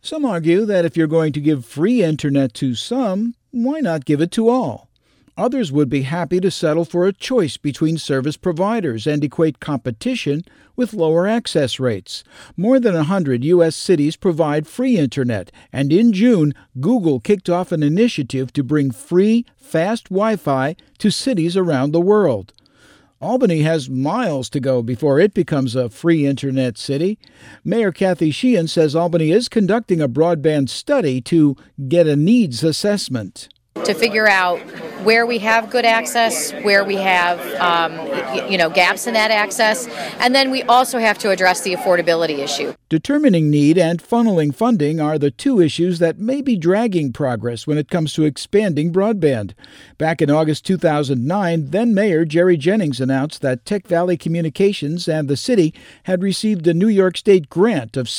Some argue that if you're going to give free internet to some, why not give it to all? Others would be happy to settle for a choice between service providers and equate competition with lower access rates. More than 100 U.S. cities provide free internet, and in June, Google kicked off an initiative to bring free, fast Wi-Fi to cities around the world. Albany has miles to go before it becomes a free internet city. Mayor Kathy Sheehan says Albany is conducting a broadband study to get a needs assessment. To figure out where we have good access, where we have gaps in that access, and then we also have to address the affordability issue. Determining need and funneling funding are the two issues that may be dragging progress when it comes to expanding broadband. Back in August 2009, then-Mayor Jerry Jennings announced that Tech Valley Communications and the city had received a New York State grant of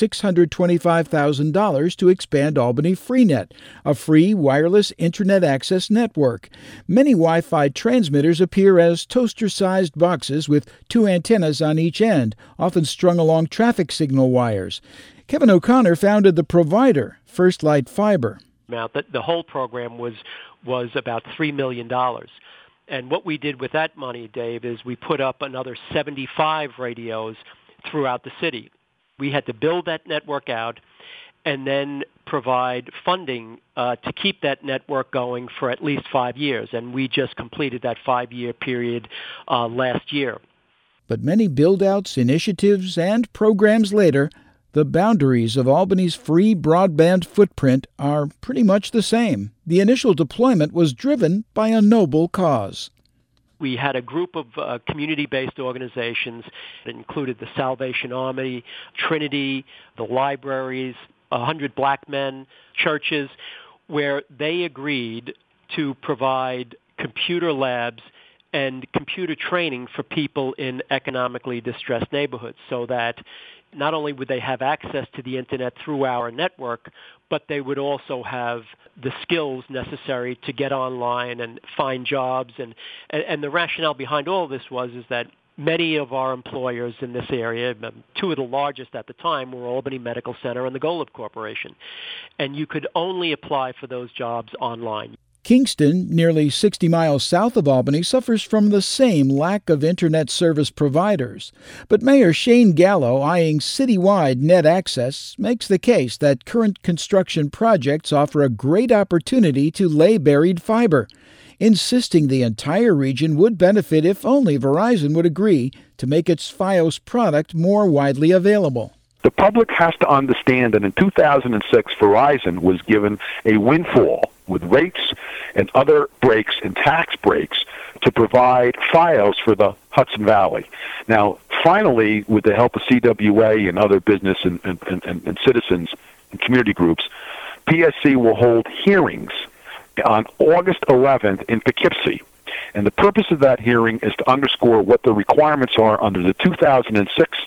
$625,000 to expand Albany Freenet, a free wireless internet access network. Many Wi-Fi transmitters appear as toaster-sized boxes with two antennas on each end, often strung along traffic signal wires. Kevin O'Connor founded the provider, First Light Fiber. The whole program was about $3 million. And what we did with that money, Dave, is we put up another 75 radios throughout the city. We had to build that network out and then provide funding to keep that network going for at least 5 years. And we just completed that 5-year period last year. But many build-outs, initiatives, and programs later, the boundaries of Albany's free broadband footprint are pretty much the same. The initial deployment was driven by a noble cause. We had a group of community-based organizations that included the Salvation Army, Trinity, the libraries, 100 black men, churches, where they agreed to provide computer labs and computer training for people in economically distressed neighborhoods so that not only would they have access to the internet through our network, but they would also have the skills necessary to get online and find jobs. And the rationale behind all of this was that many of our employers in this area, two of the largest at the time, were Albany Medical Center and the Golub Corporation. And you could only apply for those jobs online. Kingston, nearly 60 miles south of Albany, suffers from the same lack of internet service providers. But Mayor Shane Gallo, eyeing citywide net access, makes the case that current construction projects offer a great opportunity to lay buried fiber, insisting the entire region would benefit if only Verizon would agree to make its Fios product more widely available. The public has to understand that in 2006, Verizon was given a windfall with rates and other breaks and tax breaks to provide Fios for the Hudson Valley. Now, finally, with the help of CWA and other business and citizens and community groups, PSC will hold hearings on August 11th in Poughkeepsie. And the purpose of that hearing is to underscore what the requirements are under the 2006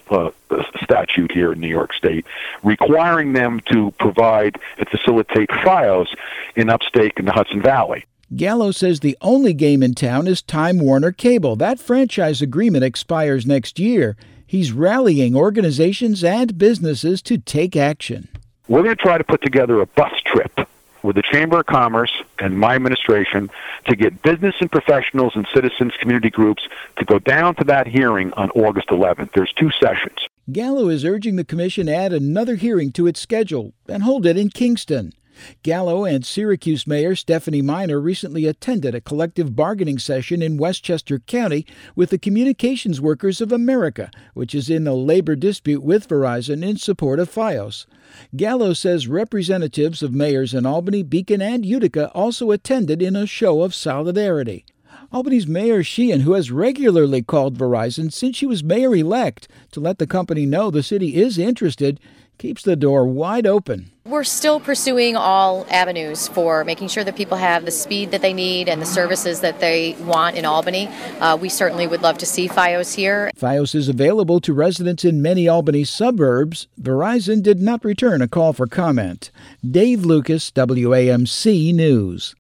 statute here in New York State, requiring them to provide and facilitate Fios in upstate in the Hudson Valley. Gallo says the only game in town is Time Warner Cable. That franchise agreement expires next year. He's rallying organizations and businesses to take action. We're going to try to put together a bus trip with the Chamber of Commerce and my administration to get business and professionals and citizens community groups to go down to that hearing on August 11th. There's 2 sessions. Gallo is urging the commission to add another hearing to its schedule and hold it in Kingston. Gallo and Syracuse Mayor Stephanie Miner recently attended a collective bargaining session in Westchester County with the Communications Workers of America, which is in a labor dispute with Verizon in support of Fios. Gallo says representatives of mayors in Albany, Beacon, and Utica also attended in a show of solidarity. Albany's Mayor Sheehan, who has regularly called Verizon since she was mayor-elect to let the company know the city is interested, keeps the door wide open. We're still pursuing all avenues for making sure that people have the speed that they need and the services that they want in Albany. We certainly would love to see Fios here. Fios is available to residents in many Albany suburbs. Verizon did not return a call for comment. Dave Lucas, WAMC News.